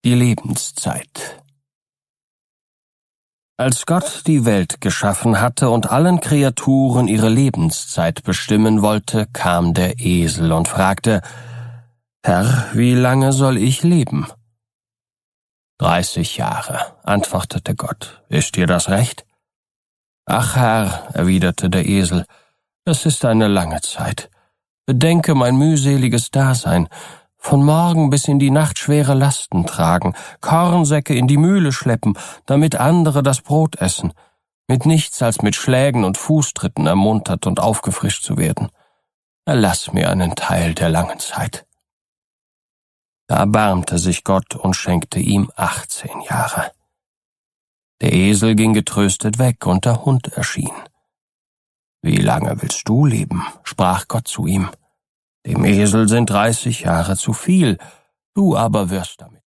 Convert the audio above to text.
Die Lebenszeit. Als Gott die Welt geschaffen hatte und allen Kreaturen ihre Lebenszeit bestimmen wollte, kam der Esel und fragte: »Herr, wie lange soll ich leben?« »30 Jahre«, antwortete Gott. »Ist dir das recht?« »Ach Herr«, erwiderte der Esel, »das ist eine lange Zeit. Bedenke mein mühseliges Dasein. Von Morgen bis in die Nacht schwere Lasten tragen, Kornsäcke in die Mühle schleppen, damit andere das Brot essen, mit nichts als mit Schlägen und Fußtritten ermuntert und aufgefrischt zu werden. Erlass mir einen Teil der langen Zeit.« Da erbarmte sich Gott und schenkte ihm 18 Jahre. Der Esel ging getröstet weg, und der Hund erschien. »Wie lange willst du leben?« sprach Gott zu ihm. »Dem Esel sind 30 Jahre zu viel, du aber wirst damit